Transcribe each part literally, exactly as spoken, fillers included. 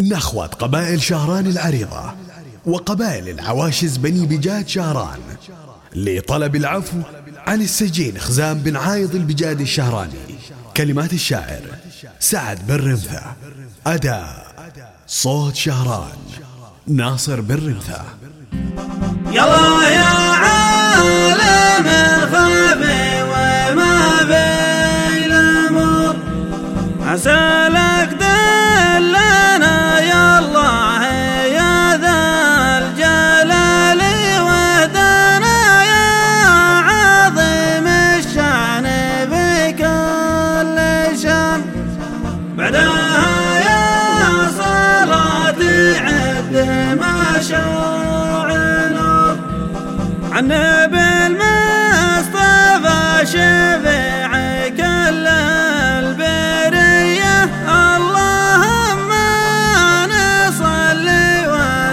نخوة قبائل شهران العريضة وقبائل العواشز بني بجاد شهران لطلب العفو عن السجين خزام بن عايض البجادي الشهراني. كلمات الشاعر سعد بن رمثة، أداء صوت شهران ناصر بن رمثة. يلا يا عالم الخفي وما بين الأمور، عسالك دلنا يا الله يا ذا الجلال وهدنا يا عظيم الشان بكل شان. بعدها يا صلاتي عد ما شاعنا عن نبي المصطفى شفيع كل البرية، اللهم نصلي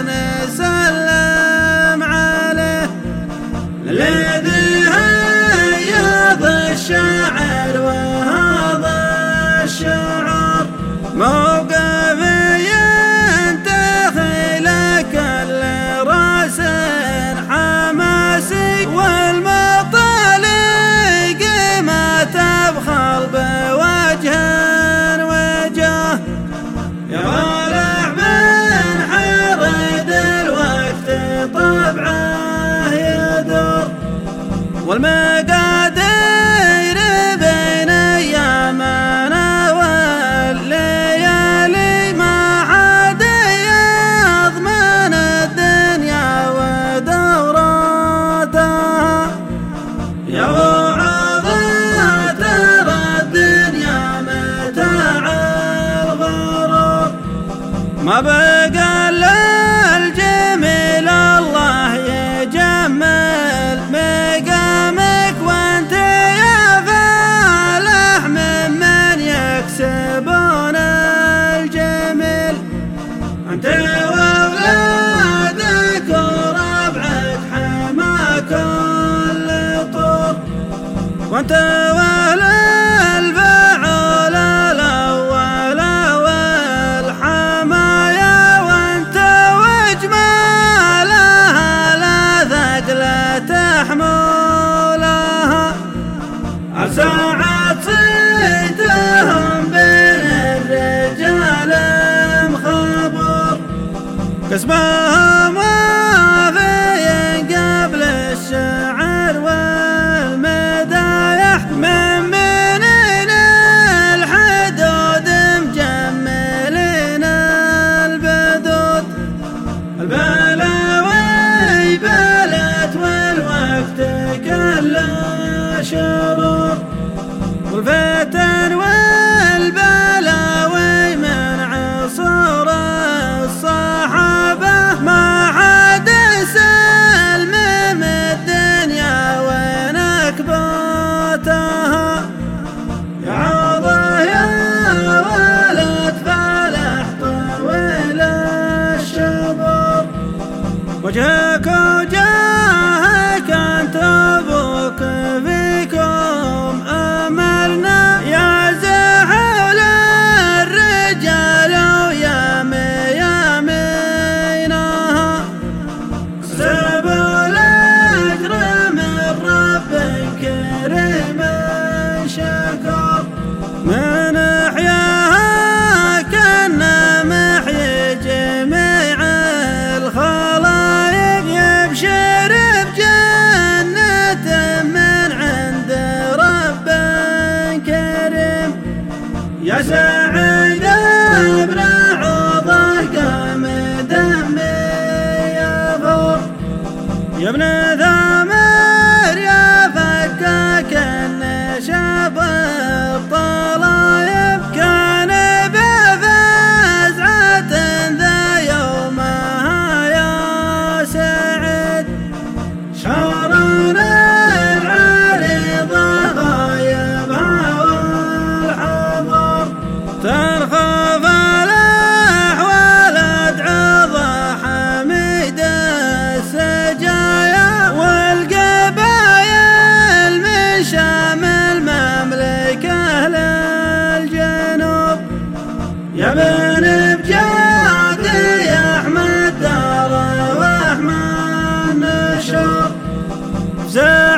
ونسلم عليه الذي هيض الشاعر وهذا الشعر موقفي ينتهي لك الراس حماسي والمطالق ما تبخل بوجه وجه. يا والع بن حرد الوقت طبعه يدور، والمقادير بين ايامنا والليالي ما حد يضمن الدنيا ودوراتها. يا وعظة ترى الدنيا متاع الغرور، ما بقى الا الجميل الله يجمل مقامك وانت يا فالح ممن يكسبون الجميل. انت واولادك وربعك حما كل طور، وانت واهل الفعول الاول والحمايا، وانت واجمالها لا ثقل تحملها. ساعات صيتهم بين الرجال مخبر، قسمهم وافي قبل الشعر والمدايح، من منين الحدود مجملين البدود. البلاوي بلت والوقت كله شرور، والفتن والبلاوي من عصور الصحابة ما حد سلم الدنيا ونكبتها. يا عوضة يا ولد فالح طويل الشبر، وجهك وجهك انت ابوك فيكم املنا يا زحول الرجال ويا ميامينها. سبل اجر من رب كريم شكر، من احياها كنا محيي جميع الخلائق يبشر زين